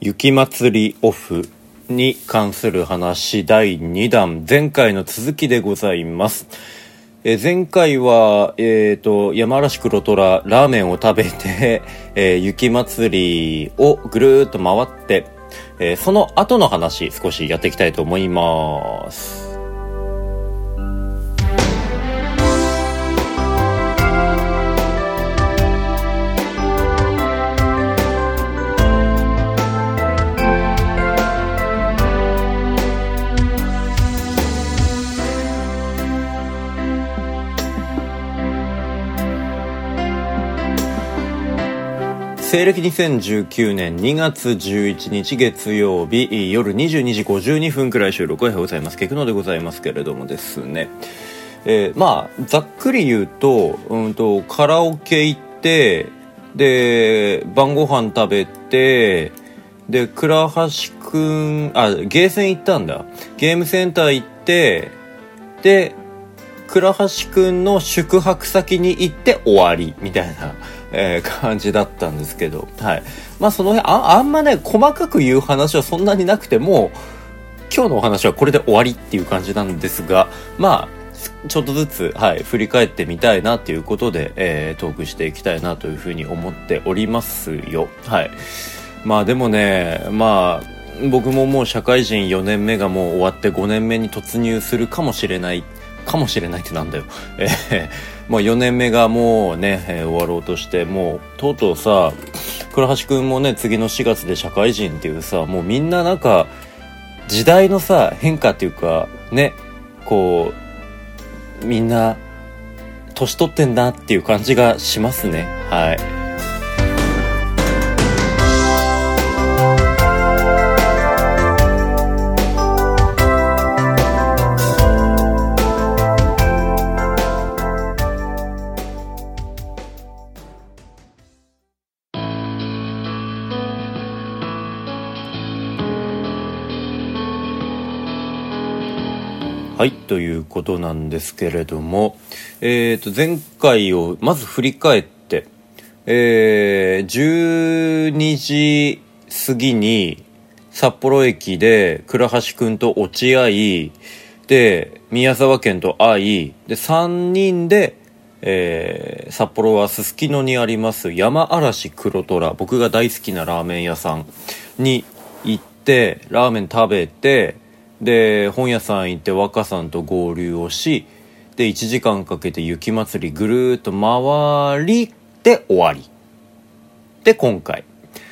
雪祭りオフに関する話第2弾、前回の続きでございます。前回は、山嵐黒虎ラーメンを食べて、雪祭りをぐるーっと回って、その後の話少しやっていきたいと思います。西暦2019年2月11日月曜日夜22時52分くらい収録をございます。ケクノでございますけれどもですね、ざっくり言うと、カラオケ行って、で晩ご飯食べて、で倉橋くんゲーセン行ったんだ。ゲームセンター行って、で倉橋くんの宿泊先に行って終わりみたいな感じだったんですけど、はい。その辺あんまね細かく言う話はそんなになくても、今日のお話はこれで終わりっていう感じなんですが、ちょっとずつ、振り返ってみたいなということで、トークしていきたいなというふうに思っておりますよ。はい。でもね、僕ももう社会人4年目がもう終わって5年目に突入するかもしれないってなんだよ。もう4年目がもうね、終わろうとして、もうとうとうさ、倉橋くんもね、次の4月で社会人っていうさ、もうみんななんか時代のさ変化っていうかね、こうみんな年取ってんなっていう感じがしますね。はい。はい、ということなんですけれども、前回をまず振り返って、12時過ぎに札幌駅で倉橋くんと落ち合いで、宮沢県と会いで、3人で、札幌はすすきのにあります山嵐黒虎、僕が大好きなラーメン屋さんに行ってラーメン食べて、で本屋さん行って若さんと合流をし、で1時間かけて雪祭りぐるーっと回りで終わりで、今回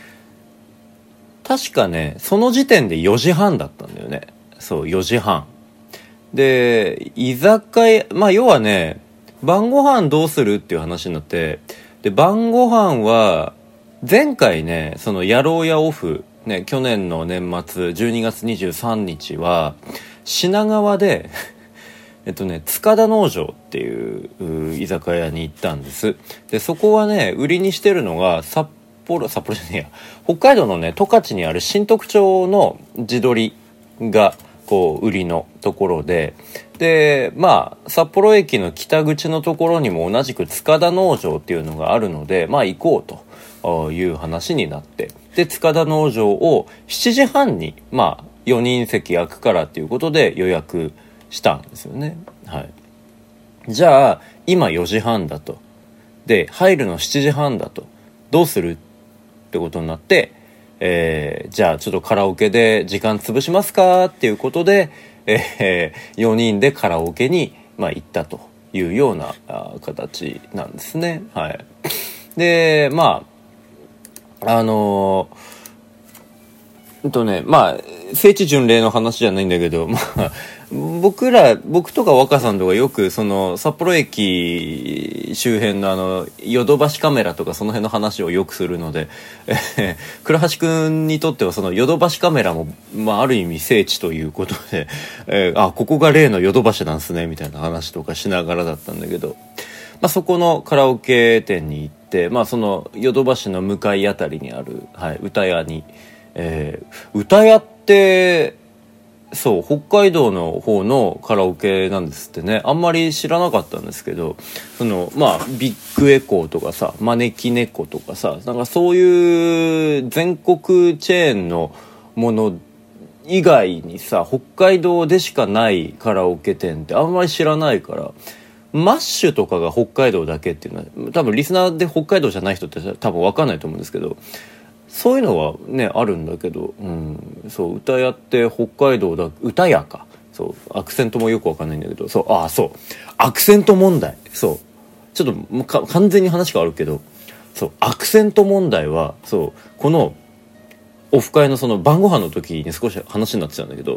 確かねその時点で4時半だったんだよね。そう、4時半で居酒屋、要はね、晩ご飯どうするっていう話になって、で晩ご飯は前回ね、その野郎屋オフね、去年の年末12月23日は品川で塚田農場っていう居酒屋に行ったんです。でそこはね、売りにしてるのが札幌じゃねえや、北海道のね十勝にある新得町の地鶏がこう売りのところで、で札幌駅の北口のところにも同じく塚田農場っていうのがあるので、行こうという話になって、で塚田農場を7時半に4人席空くからっていうことで予約したんですよね。はい。じゃあ今4時半だと、で入るの7時半だと、どうするってことになって、じゃあちょっとカラオケで時間潰しますかっていうことで、4人でカラオケに行ったというような形なんですね。はい。で聖地巡礼の話じゃないんだけど、僕とか若さんとかよくその札幌駅周辺のヨドバシカメラとかその辺の話をよくするので、倉橋くんにとってはそのヨドバシカメラもある意味聖地ということで、ここが例のヨドバシなんすねみたいな話とかしながらだったんだけど、そこのカラオケ店に行って、そのヨドバシの向かいあたりにある、歌屋に、歌屋ってそう北海道の方のカラオケなんですってね。あんまり知らなかったんですけど、まあビッグエコーとかさ、招き猫とかさ、なんかそういう全国チェーンのもの以外にさ、北海道でしかないカラオケ店ってあんまり知らないから、マッシュとかが北海道だけっていうのは多分リスナーで北海道じゃない人って多分分かんないと思うんですけど、そういうのはねあるんだけど、そう歌屋って北海道だ、歌屋か、そうアクセントもよく分かんないんだけど、そうアクセント問題、そうちょっともう完全に話変わるけど、そうアクセント問題はこのオフ会のその晩ご飯の時に少し話になってたんだけど、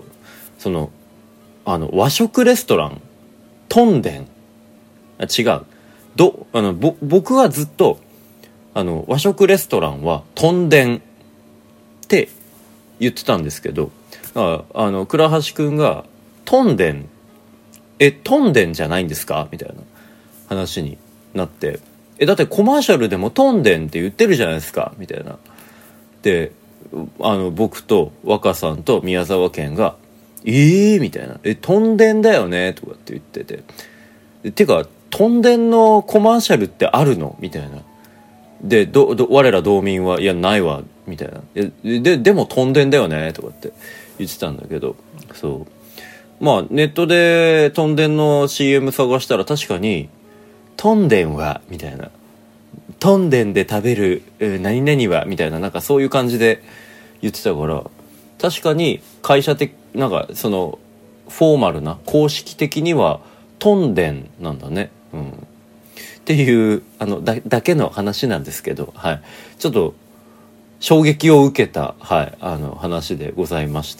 和食レストラントンデン、違う僕はずっと和食レストランはトンデンって言ってたんですけど、倉橋くんがトンデントンデンじゃないんですかみたいな話になって、だってコマーシャルでもトンデンって言ってるじゃないですかみたいな。で僕と若さんと宮沢賢がみたいな、トンデンだよねとかって言ってて、てかトンデンのコマーシャルってあるのみたいな。で我ら道民はいやないわみたいな。でもトンデンだよねとかって言ってたんだけど、まあネットでトンデンの CM 探したら確かにトンデンはみたいな、トンデンで食べる何々はみたいな、なんかそういう感じで言ってたから、確かに会社的なんかフォーマルな公式的にはトンデンなんだね、っていうだけの話なんですけど、ちょっと衝撃を受けた、話でございました。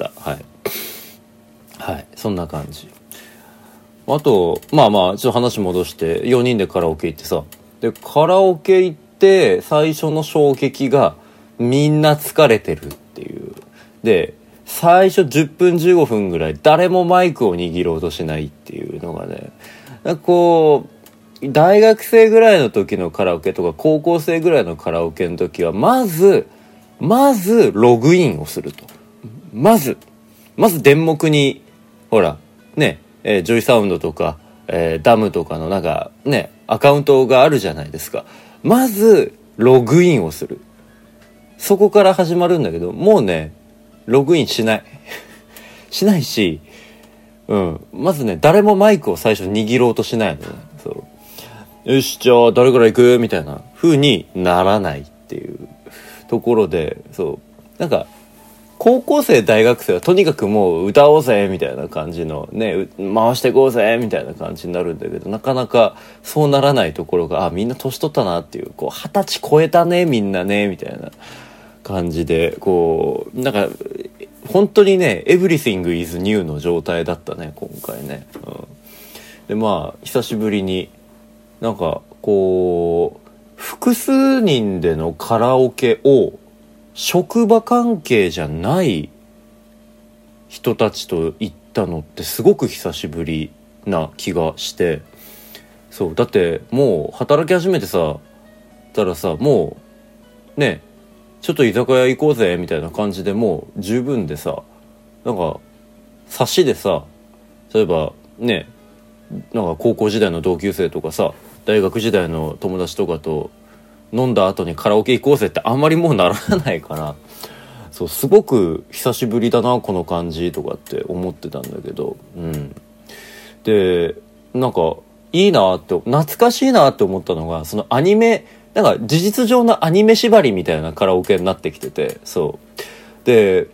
そんな感じ。あとちょっと話戻して4人でカラオケ行ってさ、でカラオケ行って最初の衝撃がみんな疲れてるっていう。で最初10分15分ぐらい誰もマイクを握ろうとしないっていうのがね、なんかこう大学生ぐらいの時のカラオケとか高校生ぐらいのカラオケの時はまずログインをすると、まず電目にほらね、ジョイサウンドとか、ダムとかのなんかねアカウントがあるじゃないですか。まずログインをする、そこから始まるんだけど、もうねログインしないしないし、まずね誰もマイクを最初握ろうとしないのね。よしじゃあ誰から行くみたいな風にならないっていうところで、なんか高校生大学生はとにかくもう歌おうぜみたいな感じのね、回していこうぜみたいな感じになるんだけど、なかなかそうならないところが、みんな年取ったなっていう、こう20歳超えたねみんなねみたいな感じで、こうなんか本当にね Everything is new の状態だったね今回ね、で久しぶりになんかこう複数人でのカラオケを職場関係じゃない人たちと行ったのってすごく久しぶりな気がして、だってもう働き始めてさたらさ、もうねちょっと居酒屋行こうぜみたいな感じでもう十分でさ、なんか差しでさ、例えばねなんか高校時代の同級生とかさ大学時代の友達とかと飲んだ後にカラオケ行こうぜってあんまりもうならないから、すごく久しぶりだなこの感じとかって思ってたんだけど、でなんかいいなって懐かしいなって思ったのが、そのアニメなんか事実上のアニメ縛りみたいなカラオケになってきてて、で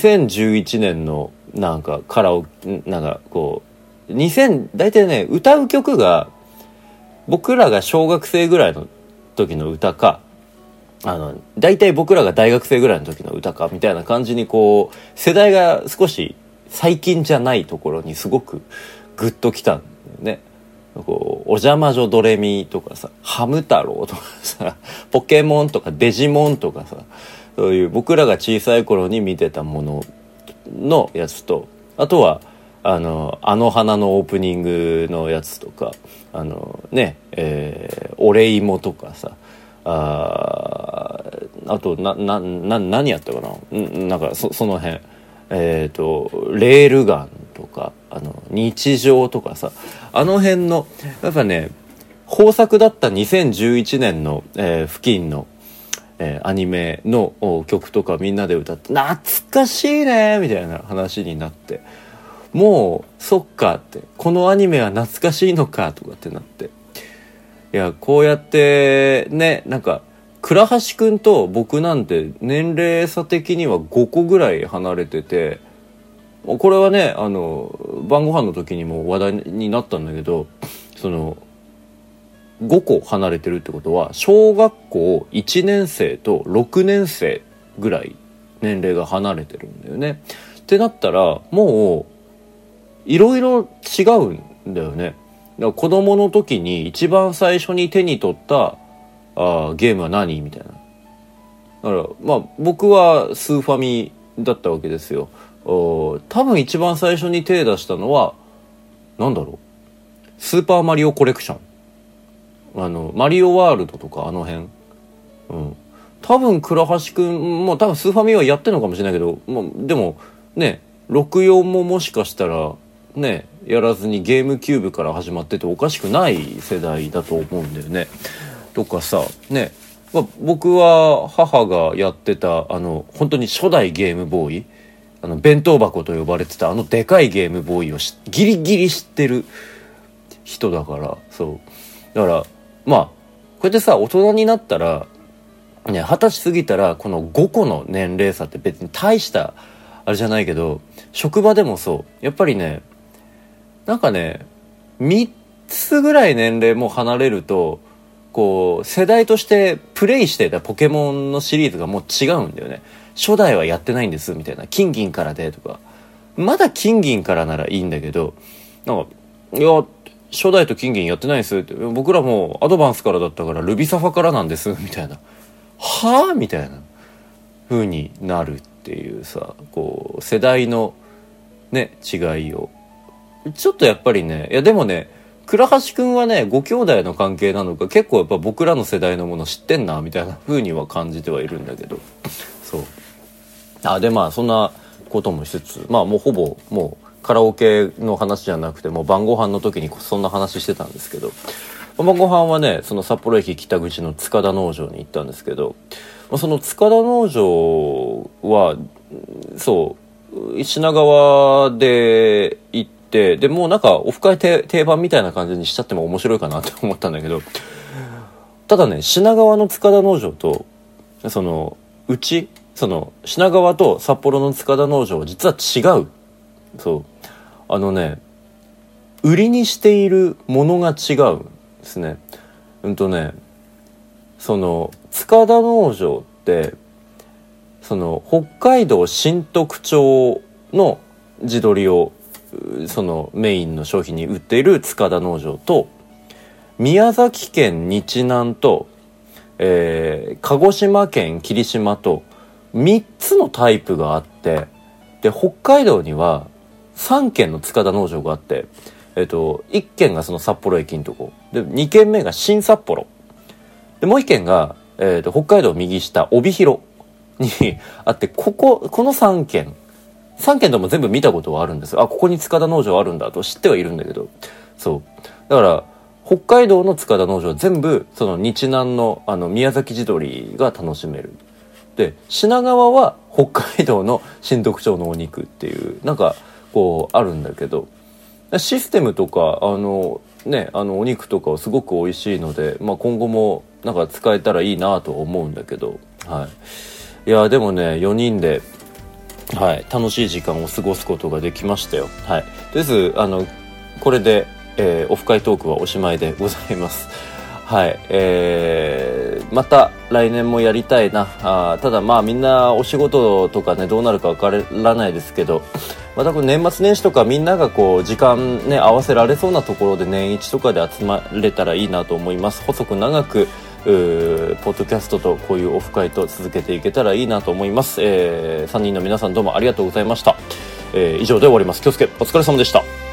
2011年のなんかカラオケなんかこう大体ね歌う曲が僕らが小学生ぐらいの時の歌か、大体僕らが大学生ぐらいの時の歌かみたいな感じに、こう世代が少し最近じゃないところにすごくグッときたんだよね。こうお邪魔女ドレミとかさ、ハム太郎とかさ、ポケモンとかデジモンとかさ、そういう僕らが小さい頃に見てたもののやつと、あとはあの花のオープニングのやつとか、お礼芋とかさ、あと何やったかな、なんかその辺レールガンとか日常とかさ、あの辺のやっぱね豊作だった2011年の、付近の、アニメの曲とかみんなで歌って懐かしいねみたいな話になって、もうそっかって、このアニメは懐かしいのかとかってなって、いやこうやってね、なんか倉橋くんと僕なんて年齢差的には5個ぐらい離れてて、これはね晩ご飯の時にも話題になったんだけど、その5個離れてるってことは小学校1年生と6年生ぐらい年齢が離れてるんだよね。ってなったらもういろいろ違うんだよね。だから子供の時に一番最初に手に取ったゲームは何みたいな。だからまあ僕はスーファミだったわけですよ。多分一番最初に手出したのはなんだろう、スーパーマリオコレクション、マリオワールドとかあの辺、多分倉橋くんも多分スーファミはやってるのかもしれないけど、でもね64ももしかしたらねやらずにゲームキューブから始まってておかしくない世代だと思うんだよね。とかさね、僕は母がやってた本当に初代ゲームボーイ、弁当箱と呼ばれてたでかいゲームボーイをギリギリ知ってる人だから、そうだからまあこうやってさ大人になったらね、20歳過ぎたらこの5個の年齢差って別に大したあれじゃないけど、職場でもそうやっぱりね、なんかね3つぐらい年齢も離れるとこう世代としてプレイしてたポケモンのシリーズがもう違うんだよね。初代はやってないんですみたいな、金銀からでとか、まだ金銀からならいいんだけど、なんかいや初代と金銀やってないんですって、僕らもアドバンスからだったからルビサファからなんですみたいな、はぁみたいな風になるっていうさ、こう世代のね違いをちょっとやっぱりね、いやでもね倉橋くんはねご兄弟の関係なのか結構やっぱ僕らの世代のもの知ってんなみたいな風には感じてはいるんだけど、そうでまあそんなこともしつつ、まあもうほぼもうカラオケの話じゃなくてもう晩ご飯の時にそんな話してたんですけど、晩ご飯はねその札幌駅北口の塚田農場に行ったんですけど、その塚田農場はそう品川で行って、でもうなんかオフ会定番みたいな感じにしちゃっても面白いかなって思ったんだけど、ただね品川の塚田農場とその品川と札幌の塚田農場は実は違う。そう売りにしているものが違うんですね。その塚田農場ってその北海道新得町の地鶏をそのメインの商品に売っている塚田農場と、宮崎県日南と、鹿児島県霧島と3つのタイプがあって、で北海道には3軒の塚田農場があって、1軒がその札幌駅のとこで、2軒目が新札幌で、もう1軒が、北海道右下帯広にあって、この3軒とも全部見たことはあるんです。ここに塚田農場あるんだと知ってはいるんだけど、そうだから北海道の塚田農場は全部その日南の宮崎地鶏が楽しめる。で品川は北海道の新得町のお肉っていうなんかこうあるんだけど、システムとかお肉とかはすごく美味しいので、今後もなんか使えたらいいなと思うんだけど、いやでもね4人で楽しい時間を過ごすことができましたよ。とりあえずこれで、オフ会トークはおしまいでございます。また来年もやりたいな。ただまあみんなお仕事とかねどうなるかわからないですけど、また年末年始とかみんながこう時間ね合わせられそうなところで年一とかで集まれたらいいなと思います。細く長くポッドキャストとこういうオフ会と続けていけたらいいなと思います。3人の皆さんどうもありがとうございました。以上で終わります。気をつけお疲れ様でした。